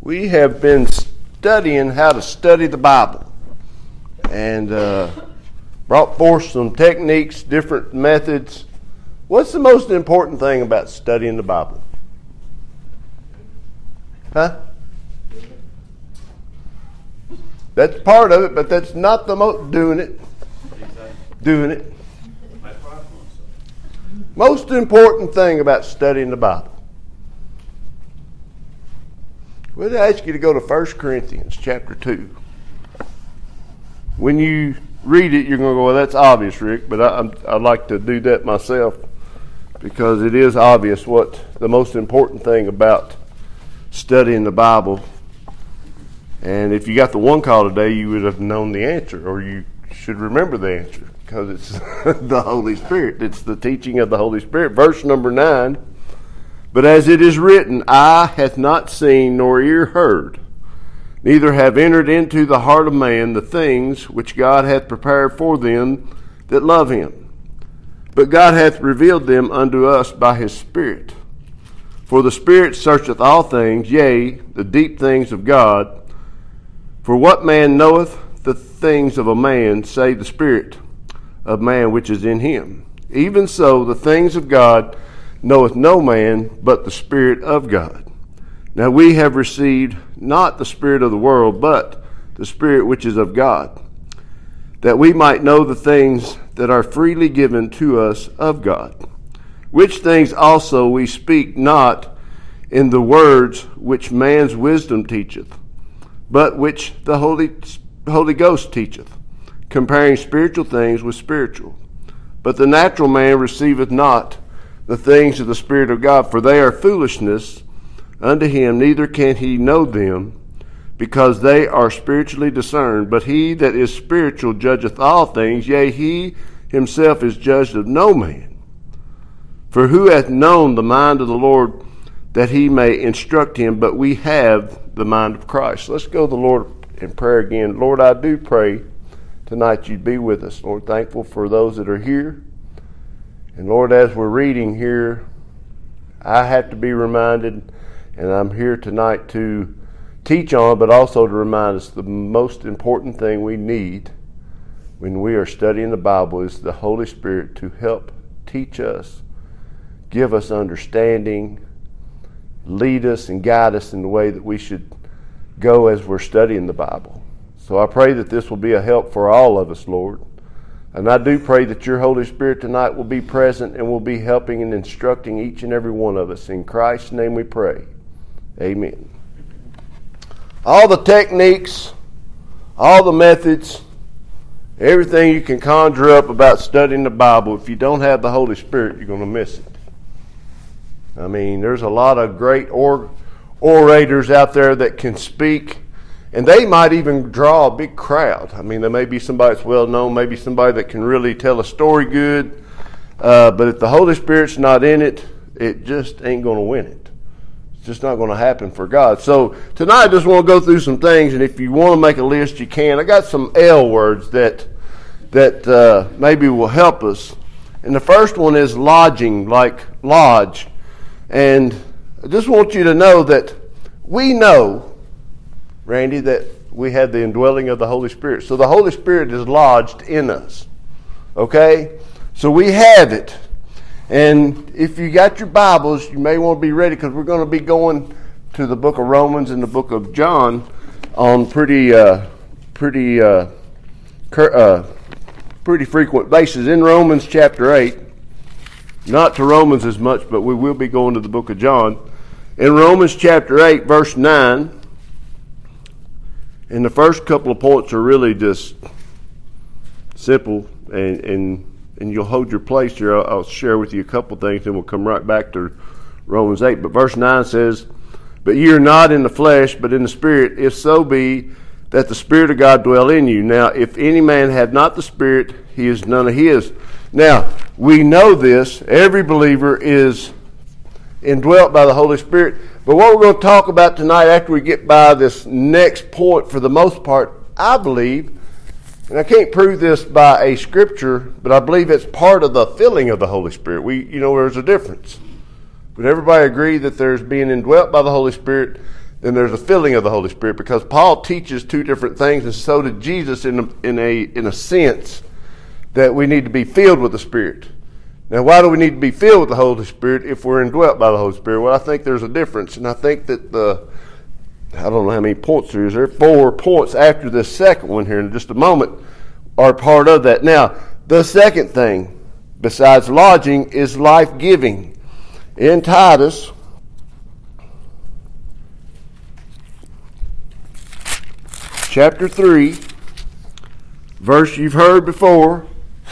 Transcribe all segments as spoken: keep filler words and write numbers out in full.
We have been studying how to study the Bible and uh, brought forth some techniques, different methods. What's the most important thing about studying the Bible? Huh? That's part of it, but that's not the most. Doing it. Doing it. Most important thing about studying the Bible. We'll ask you to go to First Corinthians chapter two. When you read it, you're going to go, well, that's obvious, Rick, but I, I'd like to do that myself because it is obvious what the most important thing about studying the Bible. And if you got the one call today, you would have known the answer, or you should remember the answer because it's the Holy Spirit. It's the teaching of the Holy Spirit. Verse number nine. But as it is written, eye hath not seen nor ear heard, neither have entered into the heart of man the things which God hath prepared for them that love him. But God hath revealed them unto us by his Spirit. For the Spirit searcheth all things, yea, the deep things of God. For what man knoweth the things of a man, save the Spirit of man which is in him? Even so, the things of God knoweth no man but the Spirit of God. Now we have received not the spirit of the world, but the Spirit which is of God, that we might know the things that are freely given to us of God. Which things also we speak not in the words which man's wisdom teacheth, but which the Holy, Holy Ghost teacheth, comparing spiritual things with spiritual. But the natural man receiveth not the things of the Spirit of God, for they are foolishness unto him, neither can he know them, because they are spiritually discerned. But he that is spiritual judgeth all things, yea, he himself is judged of no man. For who hath known the mind of the Lord, that he may instruct him? But we have the mind of Christ. Let's go to the Lord in prayer again. Lord, I do pray tonight you'd be with us. Lord, thankful for those that are here. And Lord, as we're reading here, I have to be reminded, and I'm here tonight to teach on, but also to remind us the most important thing we need when we are studying the Bible is the Holy Spirit to help teach us, give us understanding, lead us and guide us in the way that we should go as we're studying the Bible. So I pray that this will be a help for all of us, Lord. And I do pray that your Holy Spirit tonight will be present and will be helping and instructing each and every one of us. In Christ's name we pray. Amen. All the techniques, all the methods, everything you can conjure up about studying the Bible, if you don't have the Holy Spirit, you're going to miss it. I mean, there's a lot of great or, orators out there that can speak, and they might even draw a big crowd. I mean, there may be somebody that's well known, maybe somebody that can really tell a story good. Uh, but if the Holy Spirit's not in it, it just ain't going to win it. It's just not going to happen for God. So tonight I just want to go through some things, and if you want to make a list, you can. I got some L words that that uh, maybe will help us. And the first one is lodging, like lodge. And I just want you to know that we know, Randy, that we have the indwelling of the Holy Spirit. So the Holy Spirit is lodged in us. Okay? So we have it. And if you got your Bibles, you may want to be ready because we're going to be going to the book of Romans and the book of John on pretty uh, pretty uh, cur- uh, pretty frequent basis. In Romans chapter eight, not to Romans as much, but we will be going to the book of John. In Romans chapter eight, verse nine, and the first couple of points are really just simple, and and, and you'll hold your place here. I'll, I'll share with you a couple things, and we'll come right back to Romans eight. But verse nine says, But ye are not in the flesh, but in the Spirit, if so be that the Spirit of God dwell in you. Now, if any man have not the Spirit, he is none of his. Now, we know this. Every believer is indwelt by the Holy Spirit. But what we're going to talk about tonight after we get by this next point, for the most part, I believe, and I can't prove this by a scripture, but I believe it's part of the filling of the Holy Spirit. We, you know, there's a difference. Would everybody agree that there's being indwelt by the Holy Spirit? then there's a filling of the Holy Spirit, because Paul teaches two different things, and so did Jesus in a, in a in a sense that we need to be filled with the Spirit. Now, why do we need to be filled with the Holy Spirit if we're indwelt by the Holy Spirit? Well, I think there's a difference, and I think that the I don't know how many points there is. There are four points after this second one here in just a moment are part of that. Now, the second thing, besides lodging, is life-giving. In Titus, chapter three, verse you've heard before,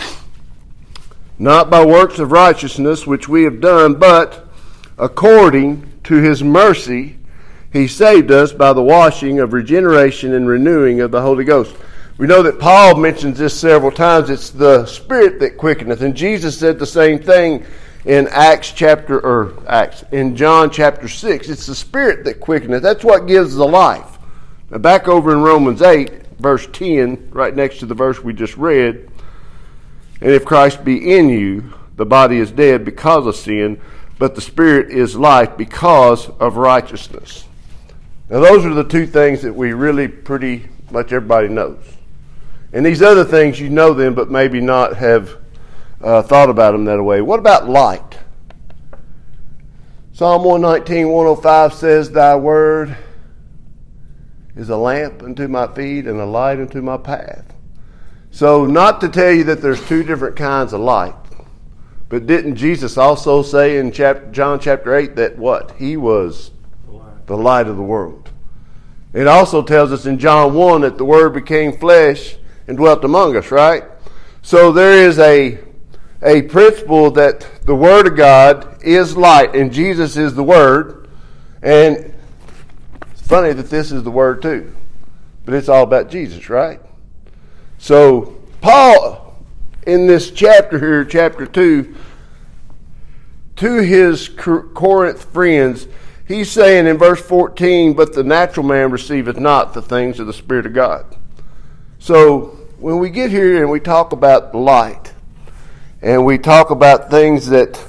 not by works of righteousness which we have done, but according to his mercy he saved us by the washing of regeneration and renewing of the Holy Ghost. We know that Paul mentions this several times. It's the Spirit that quickeneth. And Jesus said the same thing in Acts chapter, or Acts, in John chapter six. It's the Spirit that quickeneth. That's what gives the life. Now back over in Romans eight, verse ten, right next to the verse we just read. And if Christ be in you, the body is dead because of sin, but the Spirit is life because of righteousness. Now those are the two things that we really pretty much everybody knows. And these other things, you know them, but maybe not have uh, thought about them that way. What about light? Psalm one nineteen, one oh five says, thy word is a lamp unto my feet and a light unto my path. So not to tell you that there's two different kinds of light, but didn't Jesus also say in chapter, John chapter eight that what? He was the light. the light of the world. It also tells us in John one that the Word became flesh and dwelt among us, right? So there is a, a principle that the Word of God is light, and Jesus is the Word. And it's funny that this is the Word too, but it's all about Jesus, right? So Paul, in this chapter here, chapter two, to his Corinth friends, he's saying in verse fourteen, but the natural man receiveth not the things of the Spirit of God. So when we get here and we talk about light, and we talk about things that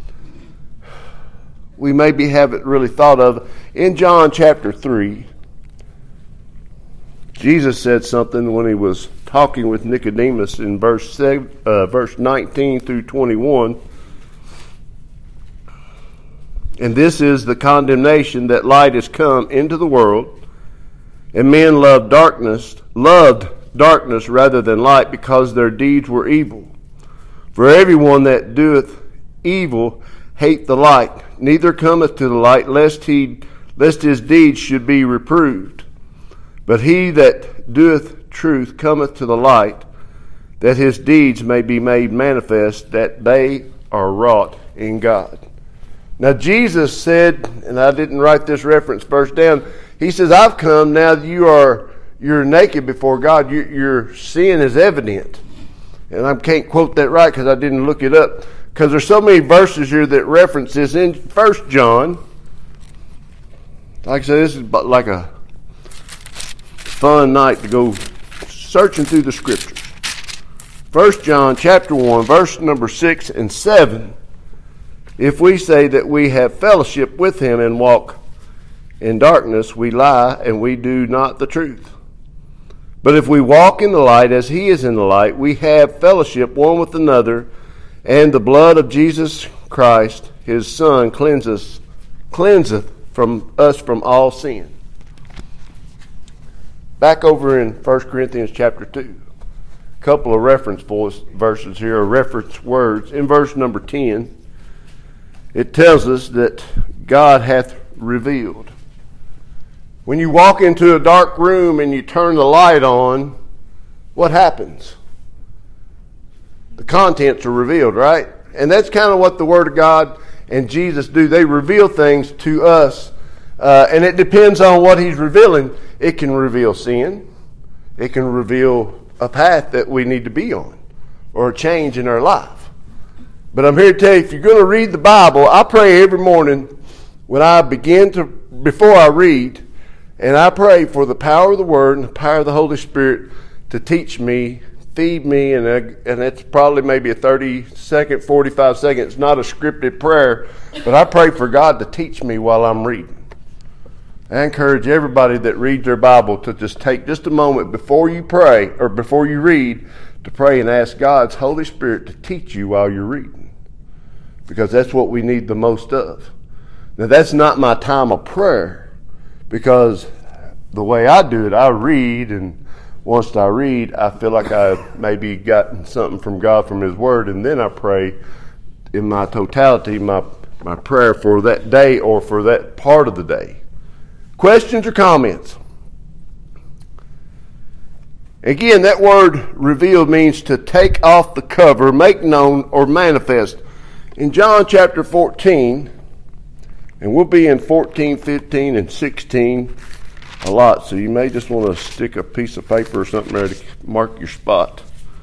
we maybe haven't really thought of, in John chapter three, Jesus said something when he was talking with Nicodemus in verse seven, uh, verse nineteen through twenty-one. And this is the condemnation, that light is come into the world, and men loved darkness, loved darkness rather than light, because their deeds were evil. For everyone that doeth evil hate the light, neither cometh to the light, lest he lest his deeds should be reproved. But he that doeth truth cometh to the light, that his deeds may be made manifest, that they are wrought in God. Now Jesus said, and I didn't write this reference verse down, he says, I've come now that you are you're naked before God. You, your sin is evident. And I can't quote that right because I didn't look it up, because there's so many verses here that reference this. In First John, like I said, this is like a fun night to go searching through the Scriptures. First John chapter one, verse number six and seven. If we say that we have fellowship with him and walk in darkness, we lie and we do not the truth. But if we walk in the light as he is in the light, we have fellowship one with another, and the blood of Jesus Christ, his Son, cleanseth, cleanseth from us from all sin. Back over in First Corinthians chapter two. A couple of reference verses here, or reference words. In verse number ten, it tells us that God hath revealed. When you walk into a dark room and you turn the light on, what happens? The contents are revealed, right? And that's kind of what the Word of God and Jesus do. They reveal things to us, uh, and it depends on what he's revealing. It can reveal sin. It can reveal a path that we need to be on, or a change in our life. But I'm here to tell you, if you're going to read the Bible, I pray every morning when I begin to, before I read, and I pray for the power of the Word and the power of the Holy Spirit to teach me, feed me, and I, and it's probably maybe a thirty second, forty-five second. It's not a scripted prayer, but I pray for God to teach me while I'm reading. I encourage everybody that reads their Bible to just take just a moment before you pray or before you read to pray and ask God's Holy Spirit to teach you while you're reading, because that's what we need the most of. Now, that's not my time of prayer, because the way I do it, I read, and once I read, I feel like I've maybe gotten something from God from His Word, and then I pray in my totality, my, my prayer for that day or for that part of the day. Questions or comments? Again, that word revealed means to take off the cover, make known, or manifest. In John chapter fourteen, and we'll be in fourteen, fifteen, and sixteen a lot, so you may just want to stick a piece of paper or something there to mark your spot.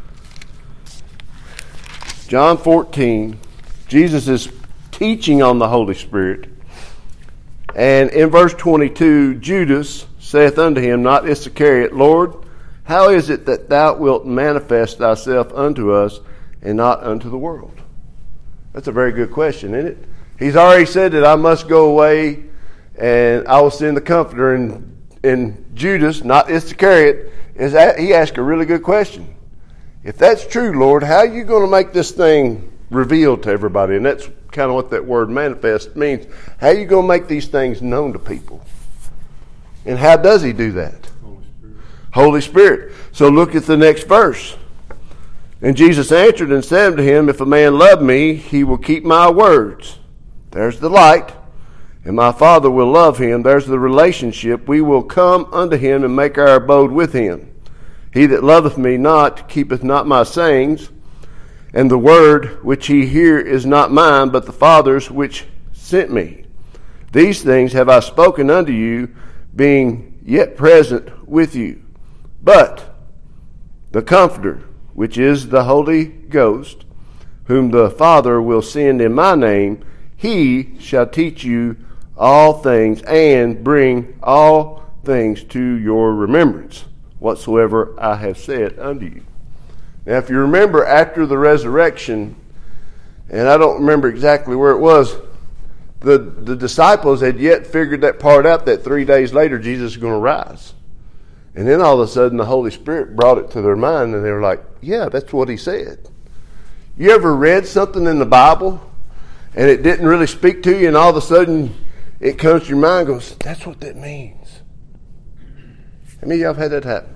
John fourteen, Jesus is teaching on the Holy Spirit. And in verse twenty-two, Judas saith unto him, not Iscariot, Lord, how is it that thou wilt manifest thyself unto us and not unto the world? That's a very good question, isn't it? He's already said that I must go away and I will send the Comforter. And, and Judas, not Iscariot, is at, he asked a really good question. If that's true, Lord, how are you going to make this thing revealed to everybody? And that's kind of what that word manifest means. How are you going to make these things known to people? And how does he do that? Holy Spirit. Holy Spirit. So look at the next verse. And Jesus answered and said unto him, if a man love me, he will keep my words. There's the light. And my Father will love him. There's the relationship. We will come unto him and make our abode with him. He that loveth me not keepeth not my sayings. And the word which ye hear is not mine, but the Father's which sent me. These things have I spoken unto you, being yet present with you. But the Comforter, which is the Holy Ghost, whom the Father will send in my name, he shall teach you all things, and bring all things to your remembrance, whatsoever I have said unto you. Now, if you remember, after the resurrection, and I don't remember exactly where it was, the, the disciples had yet figured that part out, that three days later Jesus is going to rise. And then all of a sudden the Holy Spirit brought it to their mind, and they were like, yeah, that's what he said. You ever read something in the Bible, and it didn't really speak to you, and all of a sudden it comes to your mind and goes, that's what that means? How many of y'all have had that happen?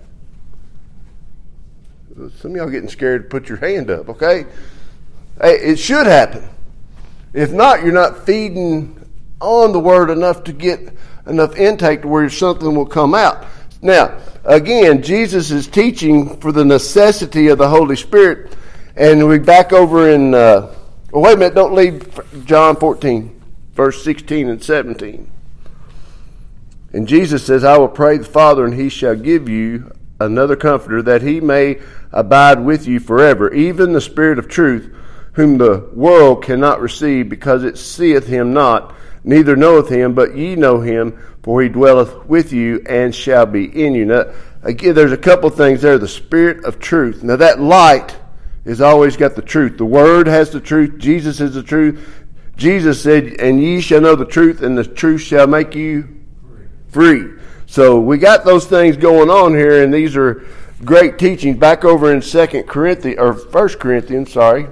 Some of y'all getting scared to put your hand up, okay? Hey, it should happen. If not, you're not feeding on the Word enough to get enough intake to where something will come out. Now, again, Jesus is teaching for the necessity of the Holy Spirit. And we're back over in, uh, well, wait a minute, don't leave John fourteen, verse sixteen and seventeen. And Jesus says, I will pray the Father, and he shall give you another Comforter, that he may abide with you forever, even the Spirit of truth, whom the world cannot receive, because it seeth him not, neither knoweth him, but ye know him, for he dwelleth with you and shall be in you. Now, again, there's a couple things there. The Spirit of truth. Now, that light has always got the truth. The Word has the truth. Jesus is the truth. Jesus said, and ye shall know the truth, and the truth shall make you free. So we got those things going on here, and these are great teachings. Back over in Second Corinthians, or First Corinthians, sorry.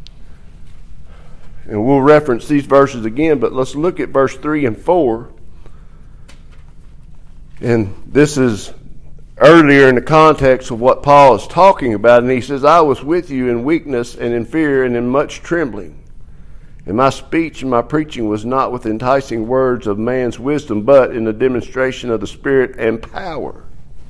And we'll reference these verses again, but let's look at verse three and four. And this is earlier in the context of what Paul is talking about. And he says, I was with you in weakness and in fear and in much trembling. And my speech and my preaching was not with enticing words of man's wisdom, but in the demonstration of the Spirit and power.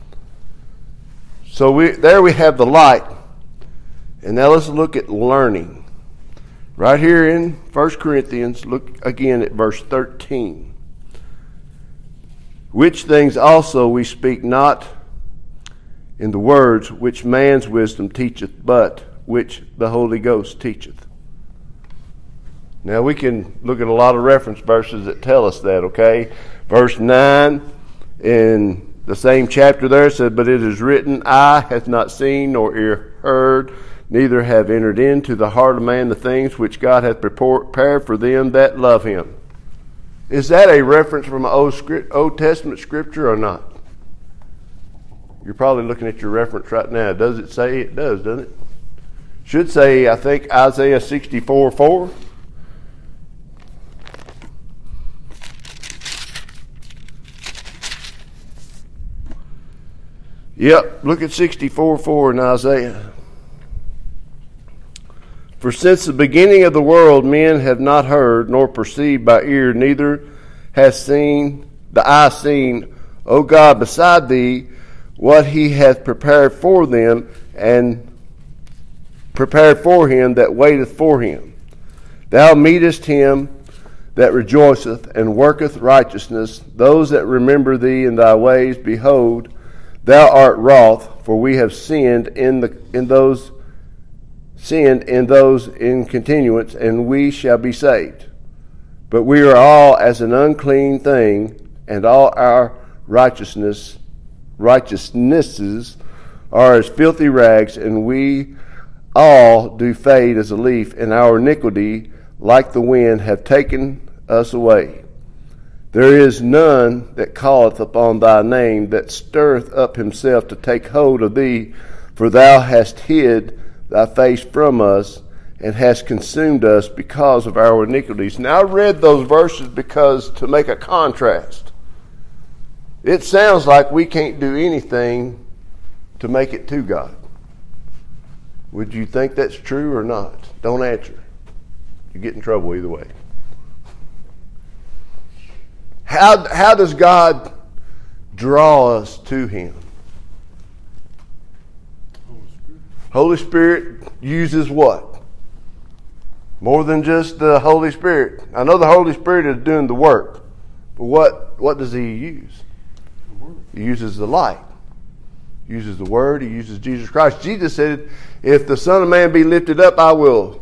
So we, there we have the light. And now let's look at learning. Right here in First Corinthians, look again at verse thirteen. Which things also we speak not in the words which man's wisdom teacheth, but which the Holy Ghost teacheth. Now we can look at a lot of reference verses that tell us that, okay? Verse nine in the same chapter there said, but it is written, eye hath not seen nor ear heard, neither have entered into the heart of man the things which God hath prepared for them that love him. Is that a reference from an Old, script, Old Testament scripture or not? You're probably looking at your reference right now. Does it say? It does, doesn't it? Should say, I think, Isaiah sixty-four four. Yep, look at sixty-four four in Isaiah. For since the beginning of the world men have not heard, nor perceived by ear, neither has seen the eye seen, O God, beside thee, what he hath prepared for them, and prepared for him that waiteth for him. Thou meetest him that rejoiceth and worketh righteousness, those that remember thee in thy ways. Behold, thou art wroth, for we have sinned in the in those sinned in those in continuance, and we shall be saved. But we are all as an unclean thing, and all our righteousness righteousnesses are as filthy rags, and we all do fade as a leaf, and our iniquity, like the wind, have taken us away. There is none that calleth upon thy name, that stirreth up himself to take hold of thee, for thou hast hid thy face from us, and hast consumed us because of our iniquities. Now I read those verses because to make a contrast. It sounds like we can't do anything to make it to God. Would you think that's true or not? Don't answer. You get in trouble either way. How, how does God draw us to him? Holy Spirit. Holy Spirit uses what? More than just the Holy Spirit. I know the Holy Spirit is doing the work, but what, what does he use? The Word. He uses the light. He uses the Word. He uses Jesus Christ. Jesus said, if the Son of Man be lifted up, I will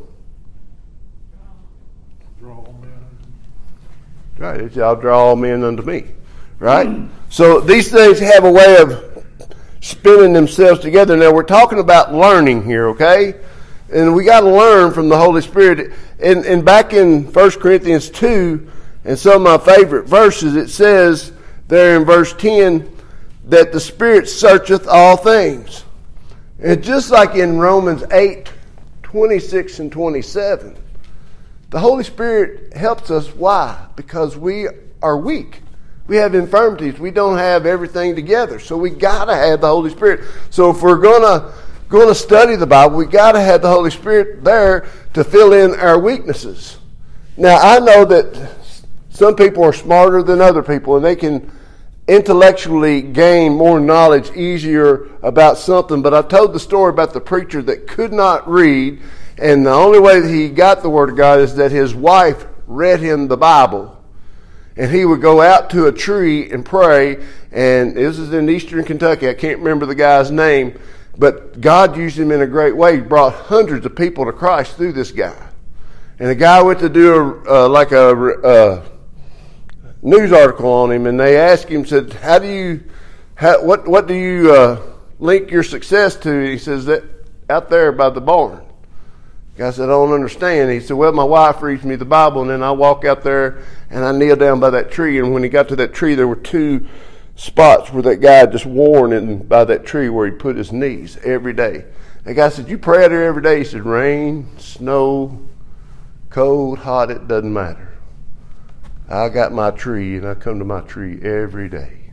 draw all men unto me. Right. I'll draw all men unto me. Right? So these things have a way of spinning themselves together. Now we're talking about learning here, okay? And we got to learn from the Holy Spirit. And, and back in First Corinthians two, and some of my favorite verses, it says there in verse ten that the Spirit searcheth all things. And just like in Romans eight, twenty-six and twenty-seven, the Holy Spirit helps us. Why? Because we are weak. We have infirmities. We don't have everything together. So we got to have the Holy Spirit. So if we're going to going to study the Bible, we got to have the Holy Spirit there to fill in our weaknesses. Now, I know that some people are smarter than other people, and they can intellectually gain more knowledge easier about something. But I told the story about the preacher that could not read, and the only way that he got the Word of God is that his wife read him the Bible. And he would go out to a tree and pray, and this is in eastern Kentucky. I can't remember the guy's name, but God used him in a great way. He brought hundreds of people to Christ through this guy. And the guy went to do a, uh, like a uh, news article on him, and they asked him, said, "How do you, how, what, what do you uh, link your success to?" He says, "That out there by the barn." The guy said, "I don't understand." He said, "Well, my wife reads me the Bible, and then I walk out there and I kneel down by that tree. And when he got to that tree, there were two spots where that guy just worn in by that tree where he put his knees every day." The guy said, "You pray out there every day?" He said, "Rain, snow, cold, hot, it doesn't matter. I got my tree, and I come to my tree every day."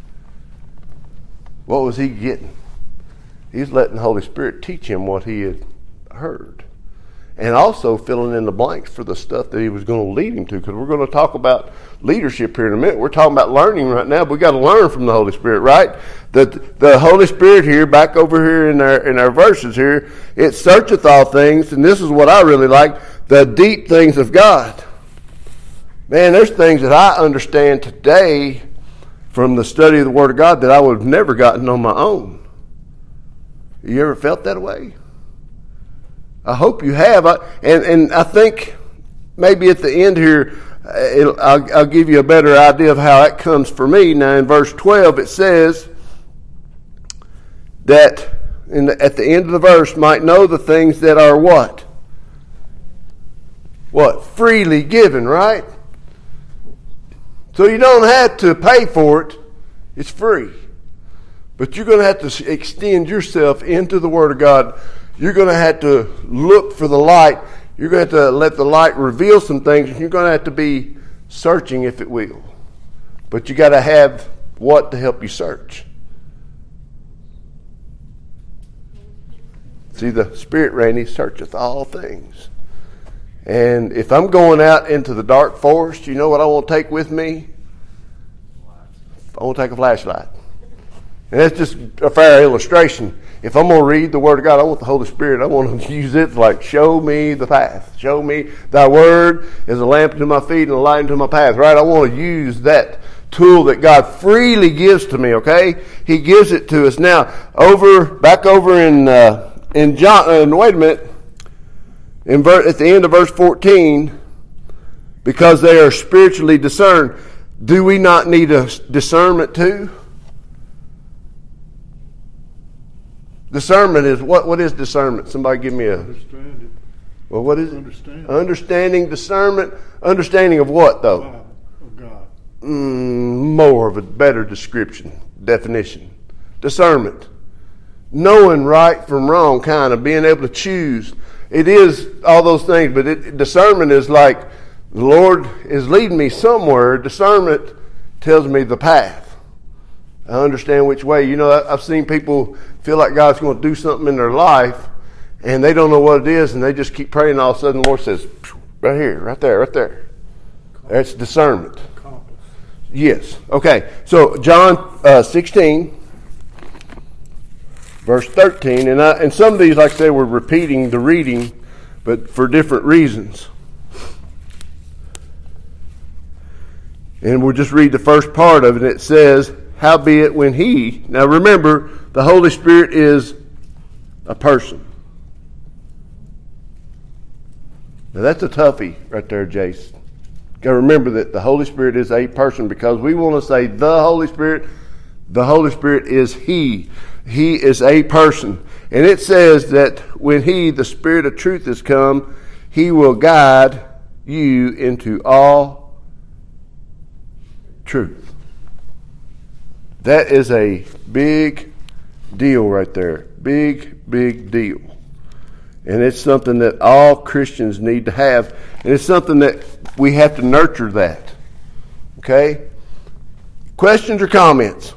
What was he getting? He was letting the Holy Spirit teach him what he had heard. And also filling in the blanks for the stuff that he was going to lead him to. Because we're going to talk about leadership here in a minute. We're talking about learning right now, but we got to learn from the Holy Spirit, right? The the Holy Spirit here, back over here in our in our verses here, it searcheth all things, and this is what I really like, the deep things of God. Man, there's things that I understand today from the study of the Word of God that I would have never gotten on my own. You ever felt that way? I hope you have. I, and, and I think maybe at the end here, it'll, I'll, I'll give you a better idea of how that comes for me. Now in verse twelve it says that in the, at the end of the verse, might know the things that are what? What? Freely given, right? So you don't have to pay for it. It's free. But you're going to have to extend yourself into the Word of God. You're going to have to look for the light. You're going to have to let the light reveal some things. You're going to have to be searching, if it will. But you got to have what to help you search. See, the Spirit, Randy, searcheth all things. And if I'm going out into the dark forest, you know what I want to take with me? I want to take a flashlight. And that's just a fair illustration. If I'm going to read the Word of God, I want the Holy Spirit. I want to use it to like show me the path. Show me thy Word is a lamp unto my feet and a light unto my path. Right? I want to use that tool that God freely gives to me. Okay? He gives it to us. Now, over back over in uh, in John. Uh, wait a minute. In ver- at the end of verse fourteen, because they are spiritually discerned, do we not need a discernment too? Discernment is what? What is discernment? Somebody give me a. Understand it. Well, what is it? Understand. Understanding, discernment, understanding of what though? Wow, of God. Mm, more of a better description, definition. Discernment, knowing right from wrong, kind of being able to choose. It is all those things, but it, discernment is like the Lord is leading me somewhere. Discernment tells me the path. I understand which way. You know, I've seen people feel like God's going to do something in their life, and they don't know what it is, and they just keep praying, and all of a sudden the Lord says, right here, right there, right there. That's discernment. Yes. Okay. So John uh, sixteen, verse thirteen, and I, and some of these, like I said, we're repeating the reading, but for different reasons. And we'll just read the first part of it. It says, howbeit when he, now remember, the Holy Spirit is a person. Now that's a toughie right there, Jace. Got to remember that the Holy Spirit is a person, because we want to say the Holy Spirit. The Holy Spirit is He. He is a person. And it says that when He, the Spirit of truth, is come, He will guide you into all truth. That is a big deal right there. Big, big deal. And it's something that all Christians need to have. And it's something that we have to nurture that. Okay? Questions or comments?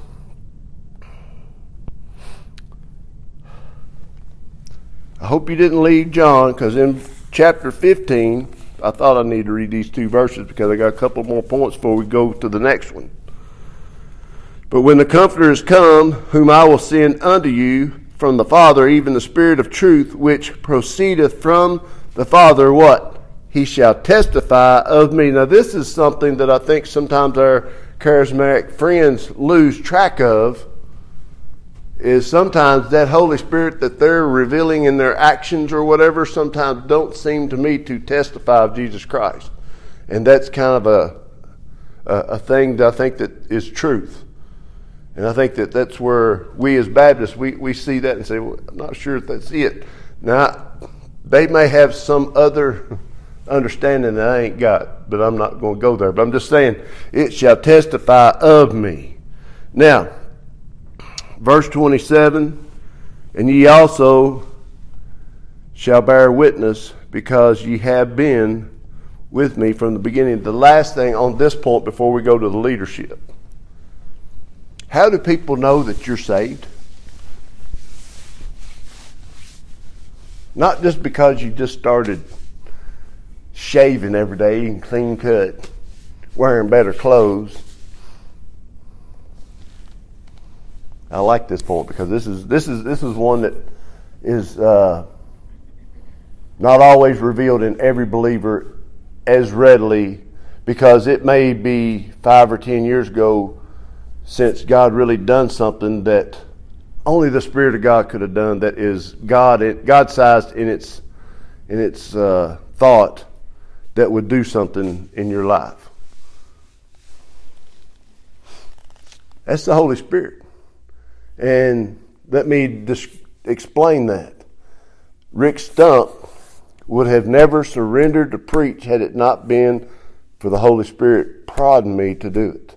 I hope you didn't leave John, because in chapter fifteen, I thought I needed to read these two verses because I got a couple more points before we go to the next one. But when the Comforter is come, whom I will send unto you from the Father, even the Spirit of truth, which proceedeth from the Father, what? He shall testify of me. Now this is something that I think sometimes our charismatic friends lose track of, is sometimes that Holy Spirit that they're revealing in their actions or whatever sometimes don't seem to me to testify of Jesus Christ. And that's kind of a, a, a thing that I think that is truth. And I think that that's where we as Baptists, we, we see that and say, well, I'm not sure if that's it. Now, they may have some other understanding that I ain't got, but I'm not going to go there. But I'm just saying, it shall testify of me. Now, verse twenty-seven, and ye also shall bear witness, because ye have been with me from the beginning. The last thing on this point before we go to the leadership. How do people know that you're saved? Not just because you just started shaving every day and clean cut, wearing better clothes. I like this point because this is this is this is one that is uh, not always revealed in every believer as readily, because it may be five or ten years ago since God really done something that only the Spirit of God could have done, that is God God-sized in its in its uh, thought, that would do something in your life. That's the Holy Spirit. And let me dis- explain that. Rick Stump would have never surrendered to preach had it not been for the Holy Spirit prodding me to do it.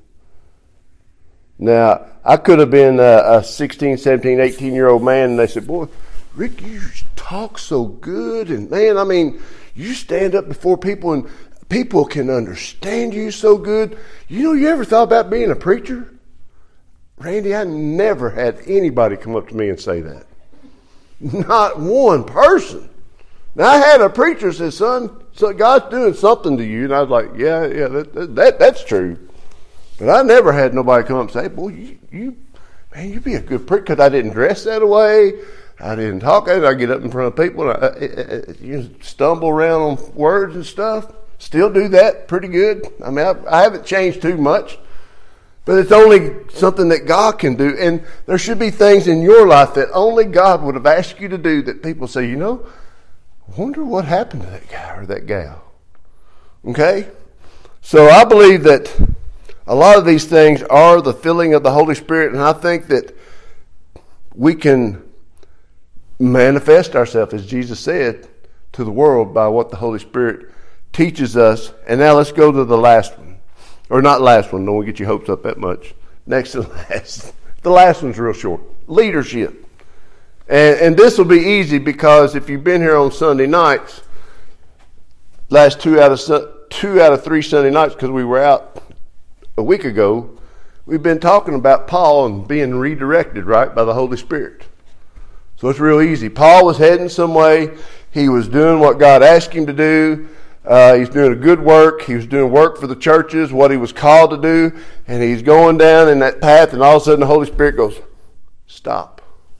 Now, I could have been a, a sixteen, seventeen, eighteen-year-old man, and they said, boy, Rick, you talk so good, and man, I mean, you stand up before people, and people can understand you so good. You know, you ever thought about being a preacher? Randy, I never had anybody come up to me and say that. Not one person. Now, I had a preacher say, son, so God's doing something to you. And I was like, yeah, yeah, that, that that's true. But I never had nobody come up and say, boy, you, you man, you'd be a good preacher. Because I didn't dress that way. I didn't talk. I get up in front of people and I, I, I, you stumble around on words and stuff. Still do that pretty good. I mean, I, I haven't changed too much. But it's only something that God can do. And there should be things in your life that only God would have asked you to do that people say, you know, I wonder what happened to that guy or that gal. Okay? So I believe that a lot of these things are the filling of the Holy Spirit. And I think that we can manifest ourselves, as Jesus said, to the world by what the Holy Spirit teaches us. And now let's go to the last one. Or not last one, don't get your hopes up that much. Next to the last. The last one's real short. Leadership. And, and this will be easy because if you've been here on Sunday nights, last two out of two out of three Sunday nights, because we were out a week ago, we've been talking about Paul and being redirected, right, by the Holy Spirit. So it's real easy. Paul was heading some way. He was doing what God asked him to do. Uh, he's doing a good work. He was doing work for the churches, what he was called to do. And he's going down in that path, and all of a sudden the Holy Spirit goes, stop.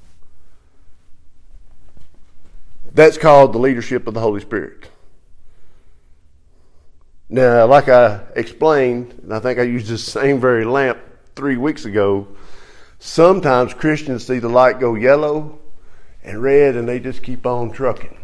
That's called the leadership of the Holy Spirit. Now, like I explained, and I think I used this same very lamp three weeks ago, sometimes Christians see the light go yellow and red, and they just keep on trucking.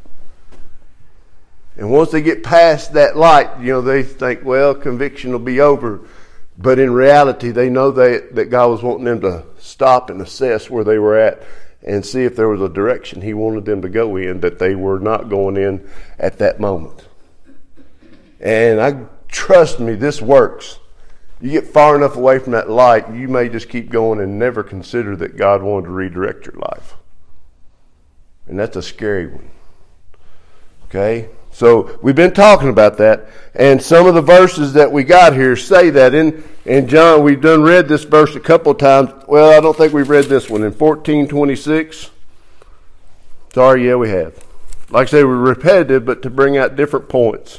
And once they get past that light, you know, they think, well, conviction will be over. But in reality, they know that, that God was wanting them to stop and assess where they were at and see if there was a direction He wanted them to go in that they were not going in at that moment. And I trust me, this works. You get far enough away from that light, you may just keep going and never consider that God wanted to redirect your life. And that's a scary one. Okay? So we've been talking about that, and some of the verses that we got here say that. In in John, we've done read this verse a couple of times. Well, I don't think we've read this one in fourteen twenty-six. Sorry, yeah, we have. Like I say, we're repetitive, but to bring out different points.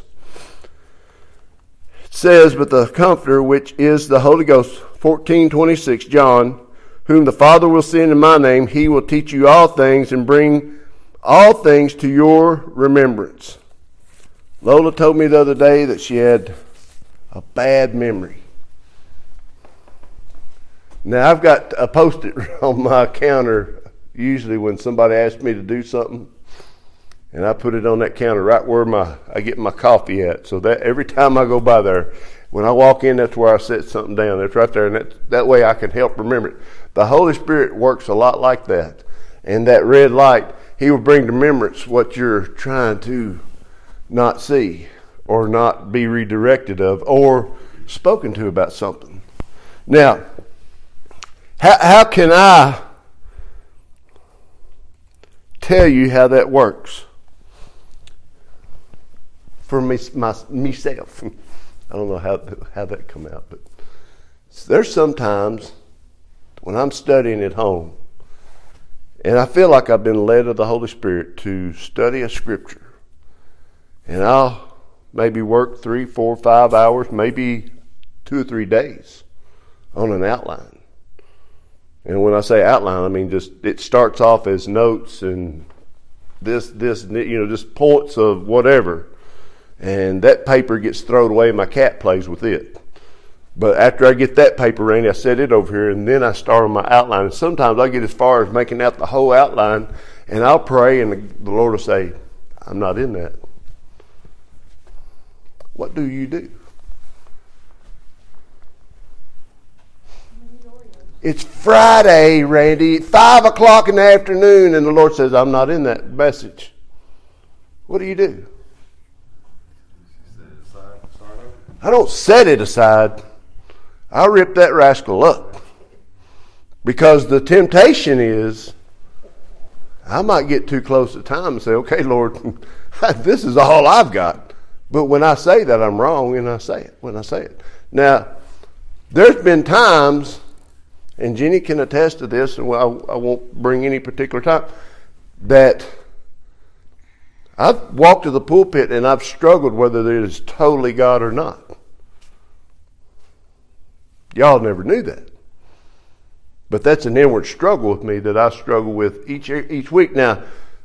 It says, "But the Comforter, which is the Holy Ghost," fourteen twenty-six, John, "whom the Father will send in my name, He will teach you all things and bring all things to your remembrance." Lola told me the other day that she had a bad memory. Now, I've got a Post-it on my counter usually when somebody asks me to do something, and I put it on that counter right where my I get my coffee at. So that every time I go by there, when I walk in, that's where I set something down. It's right there, and that, that way I can help remember it. The Holy Spirit works a lot like that. And that red light, He will bring to remembrance what you're trying to not see or not be redirected of or spoken to about something. Now, how, how can I tell you how that works for me, my, myself? I don't know how, how that come out, but there's sometimes when I'm studying at home and I feel like I've been led of the Holy Spirit to study a scripture. And I'll maybe work three, four, five hours, maybe two or three days on an outline. And when I say outline, I mean just it starts off as notes and this, this, you know, just points of whatever. And that paper gets thrown away and my cat plays with it. But after I get that paper, Randy, I set it over here and then I start on my outline. And sometimes I get as far as making out the whole outline and I'll pray and the, the Lord will say, I'm not in that. What do you do? It's Friday, Randy, five o'clock in the afternoon, and the Lord says, I'm not in that message. What do you do? I don't set it aside. I rip that rascal up. Because the temptation is, I might get too close to time and say, okay, Lord, this is all I've got. But when I say that, I'm wrong, and I say it when I say it. Now, there's been times, and Jenny can attest to this, and I, I won't bring any particular time, that I've walked to the pulpit and I've struggled whether it is totally God or not. Y'all never knew that. But that's an inward struggle with me that I struggle with each each week. Now,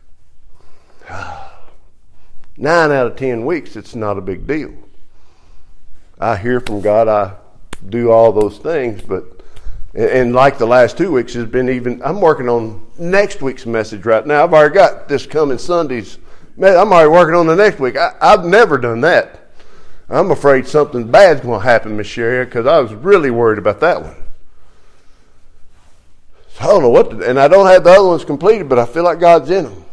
nine out of ten weeks, it's not a big deal. I hear from God, I do all those things, but, and like the last two weeks has been even, I'm working on next week's message right now. I've already got this coming Sunday's, I'm already working on the next week. I, I've never done that. I'm afraid something bad's going to happen, Miss Sherry, because I was really worried about that one. I don't know what to do. And I don't have the other ones completed, but I feel like God's in them.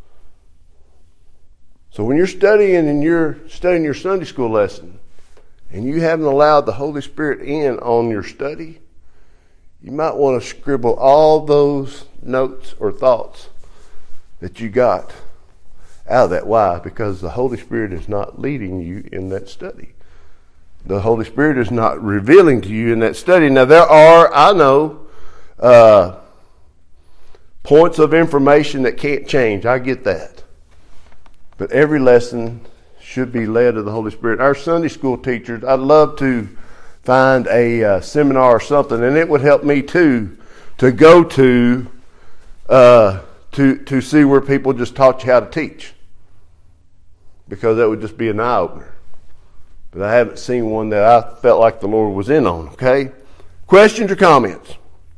So when you're studying and you're studying your Sunday school lesson and you haven't allowed the Holy Spirit in on your study, you might want to scribble all those notes or thoughts that you got out of that. Why? Because the Holy Spirit is not leading you in that study. The Holy Spirit is not revealing to you in that study. Now there are, I know, Uh, points of information that can't change. I get that. But every lesson should be led of the Holy Spirit. Our Sunday school teachers, I'd love to find a uh, seminar or something, and it would help me too, to go to, uh, to, to see where people just taught you how to teach. Because that would just be an eye-opener. But I haven't seen one that I felt like the Lord was in on, okay? Questions or comments?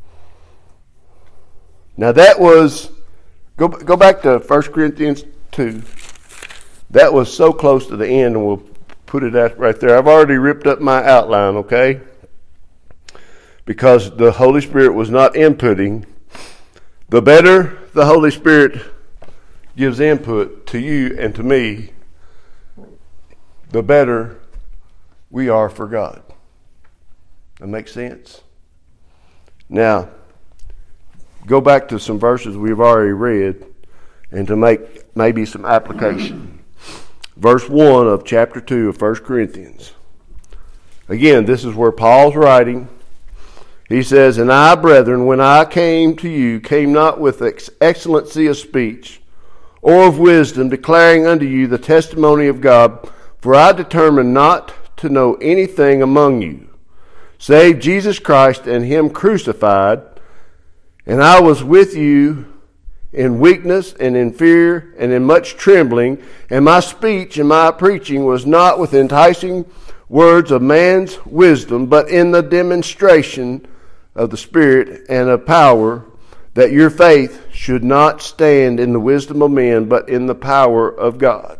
Now that was, go go back to First Corinthians two. That was so close to the end, and we'll put it at right there. I've already ripped up my outline, okay? Because the Holy Spirit was not inputting. The better the Holy Spirit gives input to you and to me, the better we are for God. That makes sense? Now, go back to some verses we've already read and to make maybe some application. Verse one of chapter two of First Corinthians. Again, this is where Paul's writing. He says, "And I, brethren, when I came to you, came not with ex- excellency of speech or of wisdom, declaring unto you the testimony of God, for I determined not to know anything among you, save Jesus Christ and him crucified. And I was with you in weakness and in fear and in much trembling, and my speech and my preaching was not with enticing words of man's wisdom, but in the demonstration of the Spirit and of power, that your faith should not stand in the wisdom of men, but in the power of God."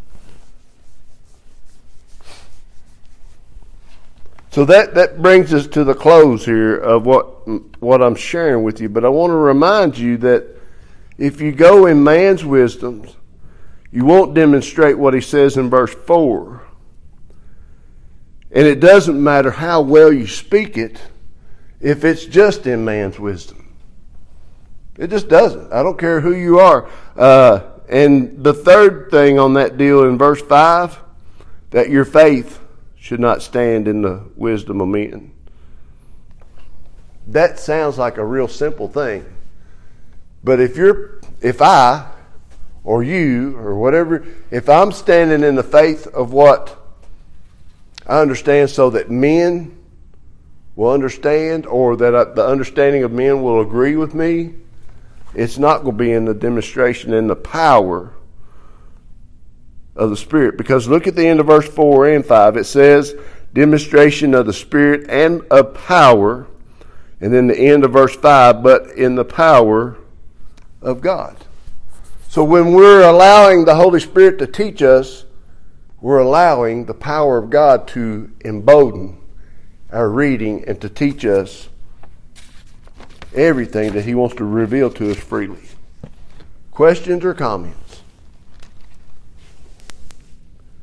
So that, that brings us to the close here of what what I'm sharing with you. But I want to remind you that if you go in man's wisdoms, you won't demonstrate what he says in verse four. And it doesn't matter how well you speak it if it's just in man's wisdom. It just doesn't. I don't care who you are. Uh, and the third thing on that deal in verse five, that your faith should not stand in the wisdom of men. That sounds like a real simple thing. But if you're, if I, or you, or whatever, if I'm standing in the faith of what I understand so that men will understand, or that I, the understanding of men will agree with me, it's not going to be in the demonstration and the power of the Spirit. Because look at the end of verse four and five. It says, demonstration of the Spirit and of power. And then the end of verse five, but in the power of God. So when we're allowing the Holy Spirit to teach us, we're allowing the power of God to embolden our reading and to teach us everything that he wants to reveal to us freely. Questions or comments?